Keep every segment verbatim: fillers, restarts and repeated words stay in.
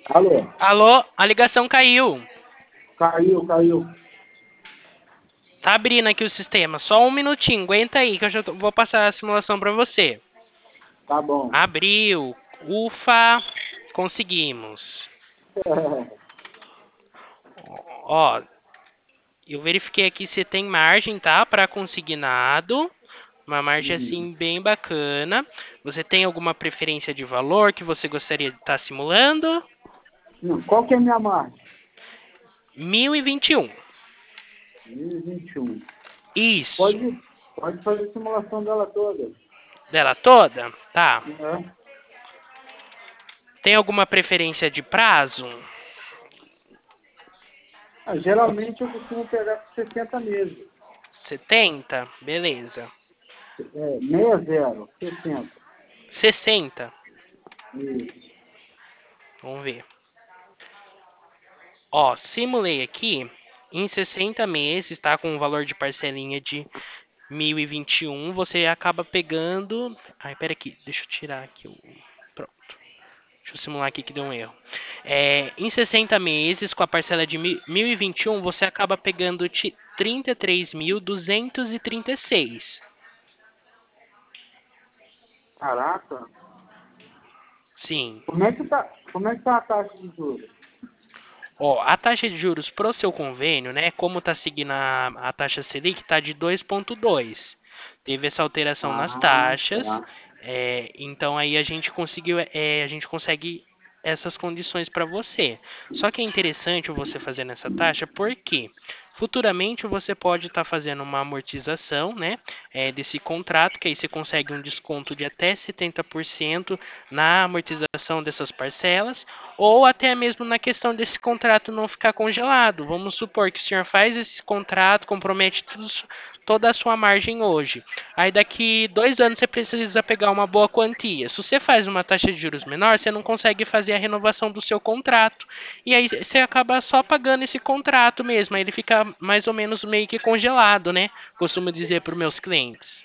Alô? Alô, a ligação caiu. Caiu, caiu. Tá abrindo aqui o sistema. Só um minutinho, aguenta aí que eu já tô- vou passar a simulação para você. Tá bom. Abriu. Ufa, conseguimos. Ó, eu verifiquei aqui se tem margem, tá? Para consignado. Uma margem Uhum. assim bem bacana. Você tem alguma preferência de valor que você gostaria de estar simulando? Não, qual que é a minha marca? Mil e e vinte e um. mil e vinte e um. Isso. Pode, pode fazer a simulação dela toda. Dela toda? Tá. Né? Tem alguma preferência de prazo? Ah, geralmente eu costumo pegar por sessenta meses. Setenta. Beleza. É, sessenta, sessenta. Sessenta. Isso. Vamos ver. Ó, simulei aqui em sessenta meses, tá? Com um valor de parcelinha de mil e vinte e um, você acaba pegando. Ai, pera aqui, deixa eu tirar aqui o. Pronto. Deixa eu simular aqui que deu um erro. É, em sessenta meses, com a parcela de mil e vinte e um, você acaba pegando trinta e três mil duzentos e trinta e seis. Caraca. Sim. Como é que tá, como é que tá a taxa de juros? Ó, a taxa de juros pro seu convênio, né, como está seguindo a, a taxa Selic, está de dois vírgula dois. Teve essa alteração nas Ah, taxas, tá. é, então aí a gente conseguiu, é, a gente consegue essas condições para você. Só que é interessante você fazer nessa taxa, porque futuramente você pode estar fazendo uma amortização, né, é, desse contrato, que aí você consegue um desconto de até setenta por cento na amortização dessas parcelas, ou até mesmo na questão desse contrato não ficar congelado. Vamos supor que o senhor faz esse contrato, compromete tudo, toda a sua margem hoje. Aí daqui dois anos você precisa pegar uma boa quantia. Se você faz uma taxa de juros menor, você não consegue fazer a renovação do seu contrato. E aí você acaba só pagando esse contrato mesmo. Aí ele fica mais ou menos meio que congelado, né? Costumo dizer para os meus clientes.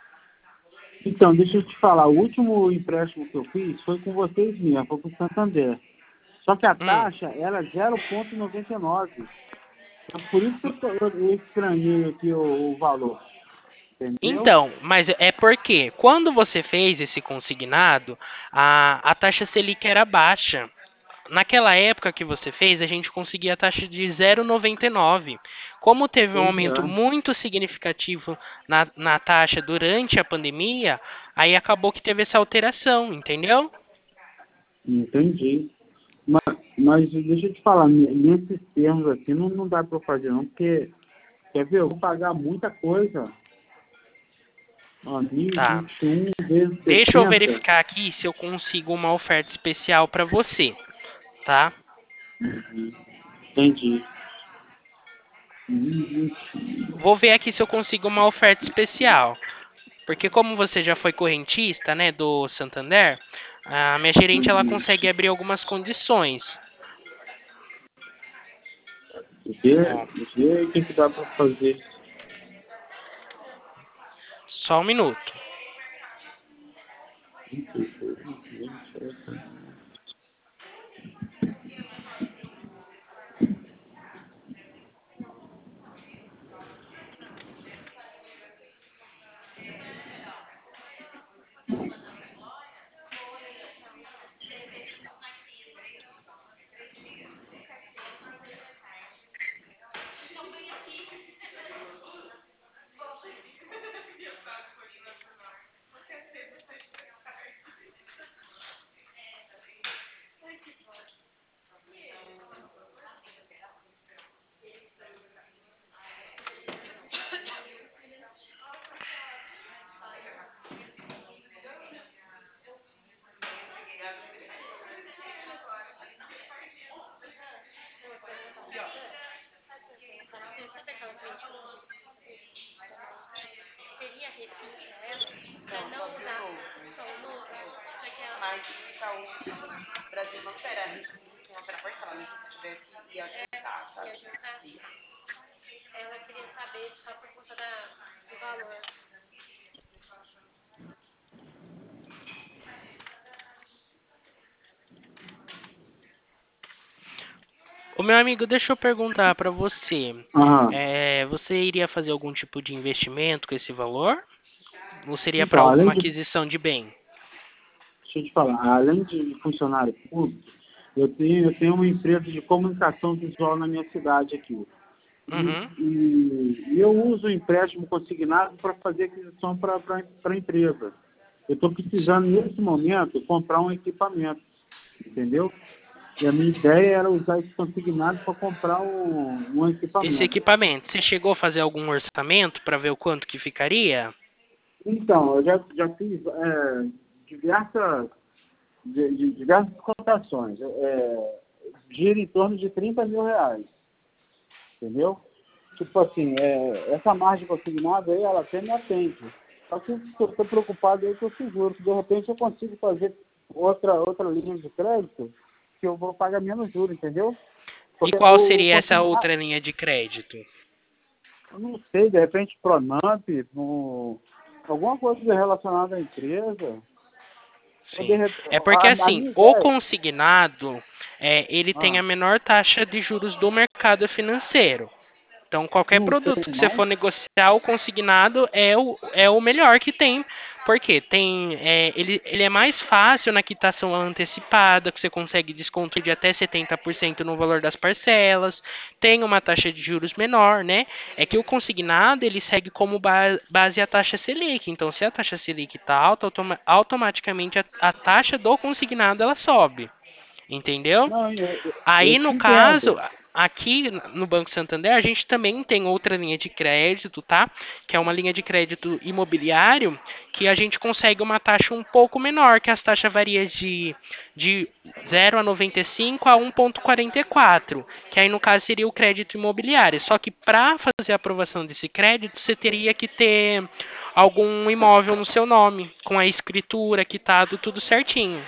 Então, deixa eu te falar, o último empréstimo que eu fiz foi com vocês mesmo, foi com o Santander. Só que a Hum. taxa era zero vírgula noventa e nove. É por isso que eu, tô- eu- eu estranhei aqui o, o valor, entendeu? Então, mas é porque quando você fez esse consignado, a, a taxa Selic era baixa. Naquela época que você fez, a gente conseguia a taxa de zero vírgula noventa e nove. Como teve um Pois aumento é, muito significativo na, na taxa durante a pandemia, aí acabou que teve essa alteração, entendeu? entendi. Mas, mas deixa eu te falar, ne- nesses termos aqui não, não dá para eu fazer não, porque, quer ver, eu vou pagar muita coisa. Ó, Tá. mil e vinte e um vezes Deixa eu sessenta. verificar aqui se eu consigo uma oferta especial para você, tá? Uhum, entendi. mil e vinte e um. Vou ver aqui se eu consigo uma oferta especial. Porque como você já foi correntista, né, do Santander, a minha gerente ela Uhum. consegue abrir algumas condições. Vê, Ó, vê o que, que dá para fazer. só um minuto. Ô, meu amigo, deixa eu perguntar para você. Ah, É, você iria fazer algum tipo de investimento com esse valor? Ou seria para então, além alguma de, aquisição de bem? deixa eu te falar, além de funcionário público, eu tenho, eu tenho uma empresa de comunicação visual na minha cidade aqui. E, Uhum. e, e eu uso o empréstimo consignado para fazer aquisição para a empresa. Eu estou precisando, nesse momento, comprar um equipamento, entendeu? E a minha ideia era usar esse consignado para comprar um, um Esse equipamento. equipamento, você chegou a fazer algum orçamento para ver o quanto que ficaria? Então, eu já, já fiz é, diversas, de- de- diversas cotações. É, gira em torno de trinta mil reais, entendeu? Tipo assim, é, essa margem consignada aí, ela até me atende. Só que eu estou preocupado aí com o seguro, que de repente eu consigo fazer outra, outra linha de crédito que eu vou pagar menos juros, entendeu? E Porque qual o, o seria essa consignado, outra linha de crédito? eu não sei, de repente Pronamp, um, alguma coisa relacionada à empresa, ou de Sim. repente, É a, porque a assim, minha o ideia, consignado, é, ele tem ah, a menor taxa de juros do mercado financeiro. Então, qualquer não produto tem que você não? for negociar, o consignado é o, é o melhor que tem. Porque tem, é, ele, ele é mais fácil na quitação antecipada, que você consegue desconto de até setenta por cento no valor das parcelas, tem uma taxa de juros menor, né? É que o consignado, ele segue como ba- base a taxa Selic. Então, se a taxa Selic está alta, automa- automaticamente a, a taxa do consignado ela sobe. Entendeu? Não, eu, eu, eu Aí, te no caso, entendo. aqui no Banco Santander, a gente também tem outra linha de crédito, tá? Que é uma linha de crédito imobiliário, que a gente consegue uma taxa um pouco menor, que as taxas variam de, de zero vírgula noventa e cinco a um vírgula quarenta e quatro, que aí no caso seria o crédito imobiliário. Só que para fazer a aprovação desse crédito, você teria que ter algum imóvel no seu nome, com a escritura, quitado, tudo certinho.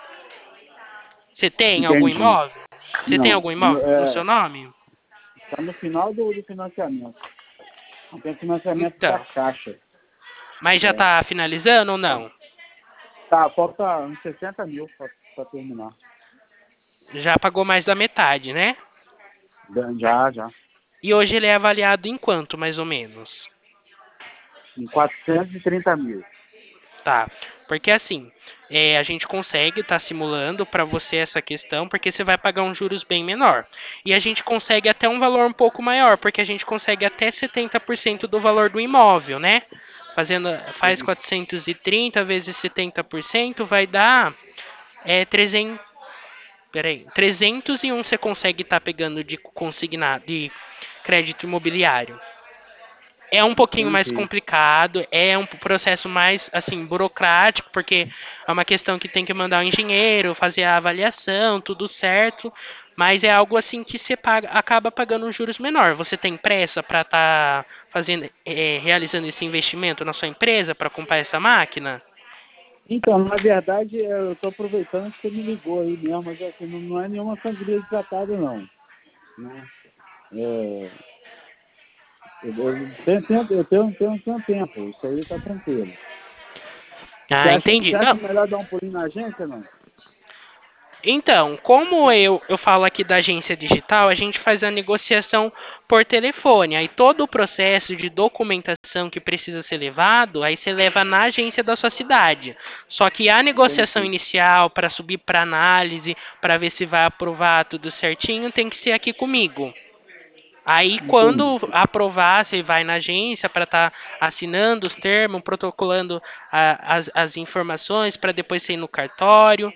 Você tem algum Entendi. imóvel? Você tem Não, algum imóvel no seu é, nome? tá no final do, do financiamento. Tem financiamento da Então. Caixa. Mas já É. tá finalizando ou não? Tá, falta uns sessenta mil para terminar. Já pagou mais da metade, né? Já, já. E hoje ele é avaliado em quanto, mais ou menos? Em quatrocentos e trinta mil. Tá. Porque assim, é, a gente consegue estar simulando para você essa questão, porque você vai pagar um juros bem menor. E a gente consegue até um valor um pouco maior, porque a gente consegue até setenta por cento do valor do imóvel, né? Fazendo, faz quatrocentos e trinta vezes setenta por cento vai dar é, trezentos. Peraí, trezentos e um você consegue estar pegando de consignado, de crédito imobiliário. É um pouquinho mais Entendi. complicado, é um processo mais assim burocrático, porque é uma questão que tem que mandar um engenheiro, fazer a avaliação, tudo certo, mas é algo assim que você paga, acaba pagando um juros menor. Você tem pressa para estar fazendo, é, realizando esse investimento na sua empresa para comprar essa máquina? Então, na verdade, é, eu estou aproveitando que você me ligou aí mesmo, mas assim, não, não é nenhuma sangria desatada, não. Né? É, eu, eu, tenho, tenho, eu tenho, tenho, tenho tempo, isso aí está tranquilo. Você Ah, acha, entendi. você acha Não, melhor dar um pulinho na agência, não? então, como eu, eu falo aqui da agência digital, a gente faz a negociação por telefone. Aí todo o processo de documentação que precisa ser levado, aí você leva na agência da sua cidade. Só que a negociação Entendi. inicial para subir para análise, para ver se vai aprovar tudo certinho, tem que ser aqui comigo. Aí, Entendi. quando aprovar, você vai na agência para estar assinando os termos, protocolando a- as, as informações para depois você ir no cartório.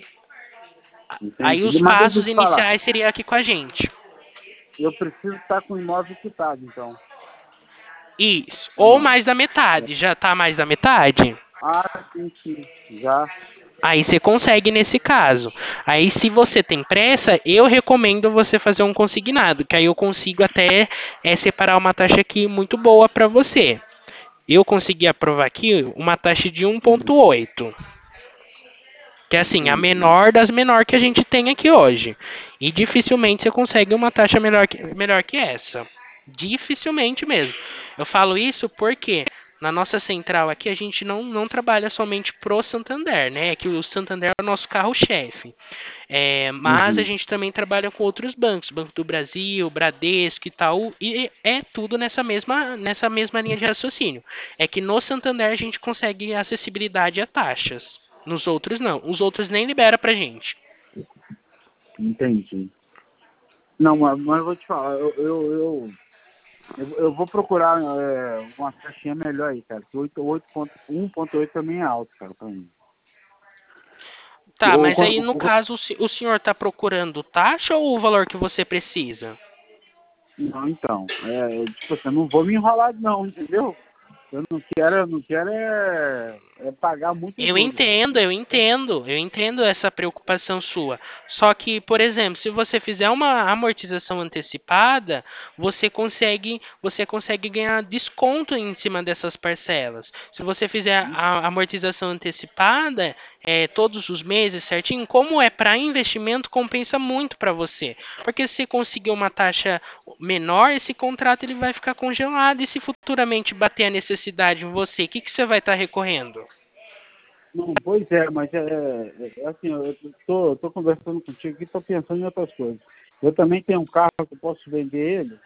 Aí Entendi. os Mas deixa eu passos te falar. iniciais seria aqui com a gente. Eu preciso estar com o imóvel quitado, então. Isso. Ou Ou não? mais da metade. Já tá mais da metade? Ah, sim, sim. Já. Aí você consegue nesse caso. Aí se você tem pressa, eu recomendo você fazer um consignado, que aí eu consigo até é, separar uma taxa aqui muito boa para você. Eu consegui aprovar aqui uma taxa de um Uhum. vírgula oito. Que é assim, a Entendi. menor das menor que a gente tem aqui hoje. E dificilmente você consegue uma taxa melhor que, melhor que essa. Dificilmente mesmo. Eu falo isso porque Na nossa central aqui, a gente não, não trabalha somente pro Santander, né? Que o Santander é o nosso carro-chefe. É, mas a Uhum. gente também trabalha com outros bancos, Banco do Brasil, Bradesco, Itaú, e é tudo nessa mesma, nessa mesma linha de raciocínio. É que no Santander a gente consegue acessibilidade a taxas. Nos outros não. Os outros nem libera pra gente. Entendi. Não, mas, mas eu vou te falar, eu, eu, eu, eu, eu vou procurar é, uma taxinha melhor aí, cara. Que oito, oito ponto, um ponto oito também é alto, cara, pra mim. Tá, Ou, mas aí no ou, caso o se- o senhor está procurando taxa ou o valor que você precisa? não, então, é, tipo assim, eu não vou me enrolar não, entendeu? Eu não quero, eu não quero é, é pagar muitos Eu juros. entendo, eu entendo, eu entendo essa preocupação sua. Só que, por exemplo, se você fizer uma amortização antecipada, você consegue, você consegue ganhar desconto em cima dessas parcelas. Se você fizer a amortização antecipada, é, todos os meses certinho, como é para investimento, compensa muito para você. Porque se conseguir uma taxa menor, esse contrato ele vai ficar congelado e se futuramente bater a necessidade em você, o que, que você vai estar recorrendo? Não, pois é, mas é, é, é assim, eu tô, tô conversando contigo e tô pensando em outras coisas. Eu também tenho um carro que eu posso vender ele,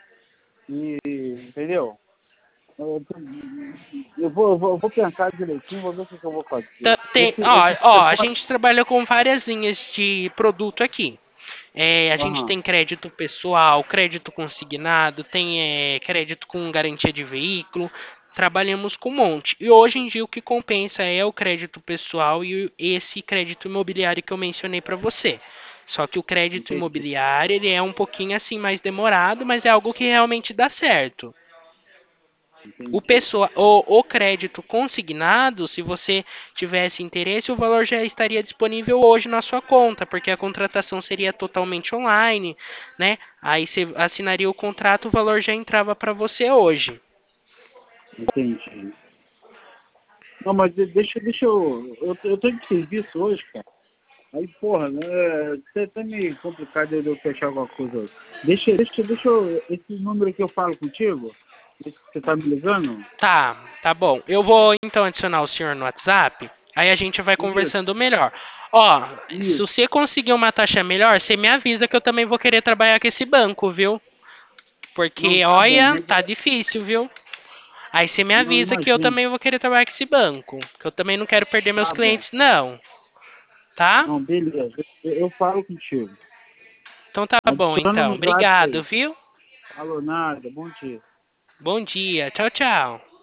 e, entendeu? Eu, tô- eu vou, eu vou, eu vou pensar direitinho, vou ver o que, que eu vou fazer. Tá- tem- Esse, ó, esse ó, a telefone. gente trabalha com várias linhas de produto aqui. É, a gente Aham, tem crédito pessoal, crédito consignado, tem é, crédito com garantia de veículo. Trabalhamos com um monte. E hoje em dia o que compensa é o crédito pessoal e o- esse crédito imobiliário que eu mencionei para você. Só que o crédito entendi, imobiliário ele é um pouquinho assim mais demorado, mas é algo que realmente dá certo. O, entendi, pessoa, o, o crédito consignado, se você tivesse interesse, o valor já estaria disponível hoje na sua conta, porque a contratação seria totalmente online, né? Aí você assinaria o contrato, o valor já entrava para você hoje. entendi. Não, mas de- deixa, deixa eu. Eu, tô- eu tô de serviço hoje, cara. Aí, porra, né? É até meio complicado eu eu fechar alguma coisa hoje. Deixa, deixa, deixa eu. Esse número que eu falo contigo, esse que você tá me ligando? Tá, tá bom. Eu vou então adicionar o senhor no WhatsApp, aí a gente vai Isso, conversando melhor. Ó, se isso. você conseguir uma taxa melhor, você me avisa que eu também vou querer trabalhar com esse banco, viu? Não, Porque, tá bom, olha, mas tá é, difícil, viu? Aí você me não avisa que eu imagino. também vou querer trabalhar com esse banco. Que eu também não quero perder meus Tá bom. clientes, não. Tá? Não, beleza. Eu, eu falo contigo. Então tá bom, Adiciona então. no zap Obrigado, aí. viu? Falou nada, bom dia. Bom dia. Tchau, tchau.